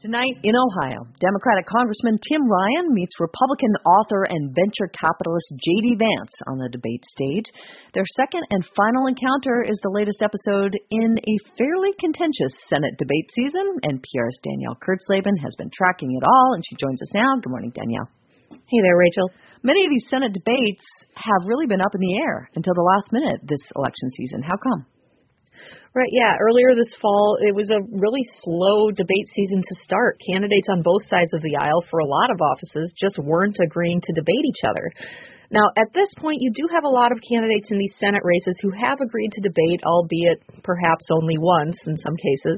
Tonight in Ohio, Democratic Congressman Tim Ryan meets Republican author and venture capitalist J.D. Vance on the debate stage. Their second and final encounter is the latest episode in a fairly contentious Senate debate season, and PR's Danielle Kurtzleben has been tracking it all, and she joins us now. Good morning, Danielle. Hey there, Rachel. Many of these Senate debates have really been up in the air until the last minute this election season. How come? Right, yeah. Earlier this fall, it was a really slow debate season to start. Candidates on both sides of the aisle for a lot of offices just weren't agreeing to debate each other. Now, at this point, you do have a lot of candidates in these Senate races who have agreed to debate, albeit perhaps only once in some cases.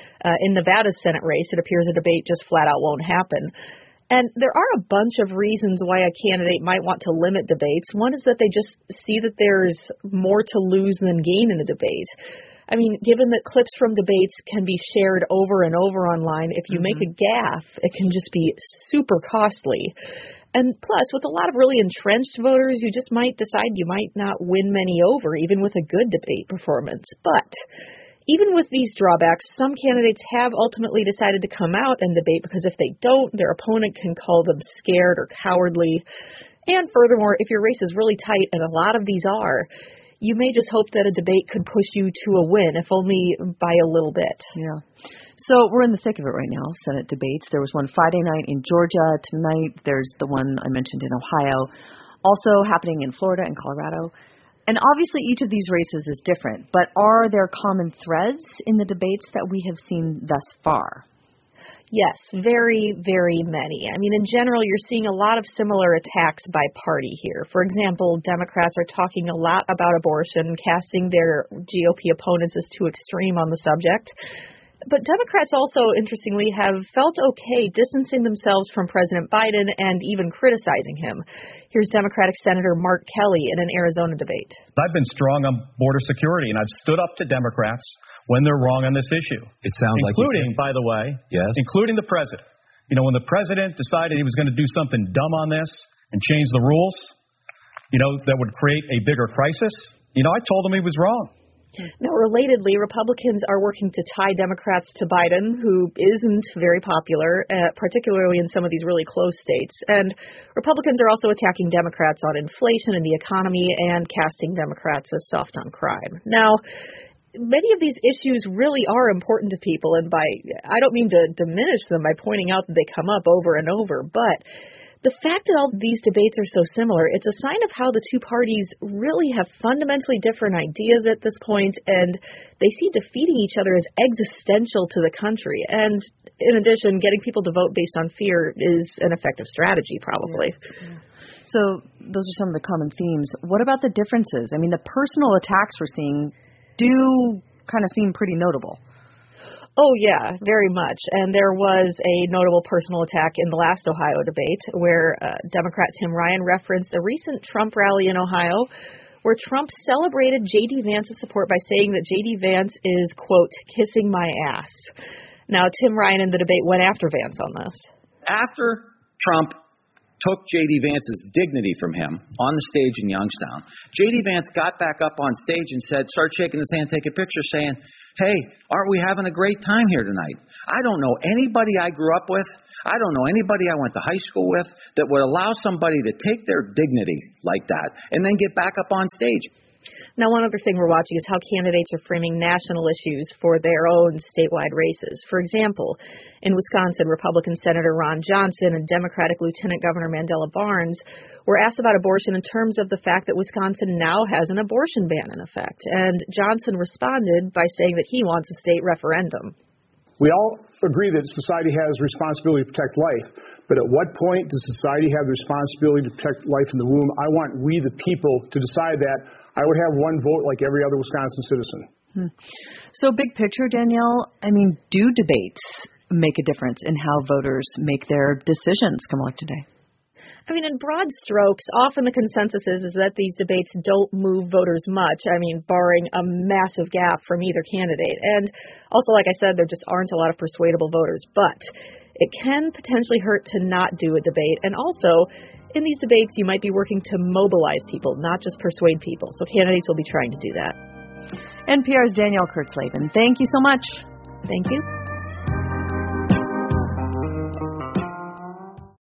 In Nevada's Senate race, it appears a debate just flat out won't happen. And there are a bunch of reasons why a candidate might want to limit debates. One is that they just see that there's more to lose than gain in the debate. I mean, given that clips from debates can be shared over and over online, if you make a gaffe, it can just be super costly. And plus, with a lot of really entrenched voters, you just might decide you might not win many over, even with a good debate performance. But even with these drawbacks, some candidates have ultimately decided to come out and debate because if they don't, their opponent can call them scared or cowardly. And furthermore, if your race is really tight, and a lot of these are, you may just hope that a debate could push you to a win, if only by a little bit. Yeah. So we're in the thick of it right now, Senate debates. There was one Friday night in Georgia. Tonight there's the one I mentioned in Ohio, also happening in Florida and Colorado. And obviously each of these races is different, but are there common threads in the debates that we have seen thus far? Yes, very, very many. I mean, in general, you're seeing a lot of similar attacks by party here. For example, Democrats are talking a lot about abortion, casting their GOP opponents as too extreme on the subject. But Democrats also, interestingly, have felt okay distancing themselves from President Biden and even criticizing him. Here's Democratic Senator Mark Kelly in an Arizona debate. I've been strong on border security, and I've stood up to Democrats when they're wrong on this issue. It sounds including, by the way, including the president. You know, when the president decided he was going to do something dumb on this and change the rules, you know, that would create a bigger crisis, you know, I told him he was wrong. Now, relatedly, Republicans are working to tie Democrats to Biden, who isn't very popular, particularly in some of these really close states. And Republicans are also attacking Democrats on inflation and the economy and casting Democrats as soft on crime. Now, many of these issues really are important to people, and I don't mean to diminish them by pointing out that they come up over and over, but the fact that all these debates are so similar, it's a sign of how the two parties really have fundamentally different ideas at this point, and they see defeating each other as existential to the country. And in addition, getting people to vote based on fear is an effective strategy, probably. Yeah. So those are some of the common themes. What about the differences? I mean, the personal attacks we're seeing do kind of seem pretty notable. Oh, yeah, very much. And there was a notable personal attack in the last Ohio debate where Democrat Tim Ryan referenced a recent Trump rally in Ohio where Trump celebrated J.D. Vance's support by saying that J.D. Vance is, quote, kissing my ass. Now, Tim Ryan in the debate went after Vance on this. After Trump took J.D. Vance's dignity from him on the stage in Youngstown, J.D. Vance got back up on stage and started shaking his hand, take a picture, saying, hey, aren't we having a great time here tonight? I don't know anybody I grew up with. I don't know anybody I went to high school with that would allow somebody to take their dignity like that and then get back up on stage. Now, one other thing we're watching is how candidates are framing national issues for their own statewide races. For example, in Wisconsin, Republican Senator Ron Johnson and Democratic Lieutenant Governor Mandela Barnes were asked about abortion in terms of the fact that Wisconsin now has an abortion ban in effect. And Johnson responded by saying that he wants a state referendum. We all agree that society has responsibility to protect life, but at what point does society have the responsibility to protect life in the womb? I want we, the people, to decide that. I would have one vote like every other Wisconsin citizen. So big picture, Danielle, I mean, do debates make a difference in how voters make their decisions come election day? I mean, in broad strokes, often the consensus is that these debates don't move voters much. I mean, barring a massive gap from either candidate. And also, like I said, there just aren't a lot of persuadable voters. But it can potentially hurt to not do a debate. And also, in these debates, you might be working to mobilize people, not just persuade people. So candidates will be trying to do that. NPR's Danielle Kurtzleben. Thank you so much. Thank you.